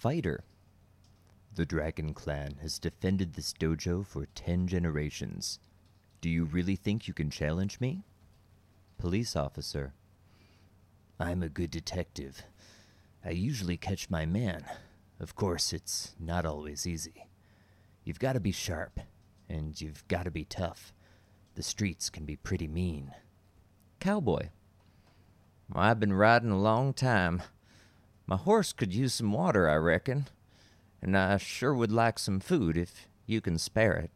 fighter. The Dragon Clan has defended this dojo for 10 generations. Do you really think you can challenge me? Police officer. I'm a good detective. I usually catch my man. Of course, it's not always easy. You've got to be sharp, and you've got to be tough. The streets can be pretty mean. Cowboy. Well, I've been riding a long time. My horse could use some water, I reckon. And I sure would like some food if you can spare it.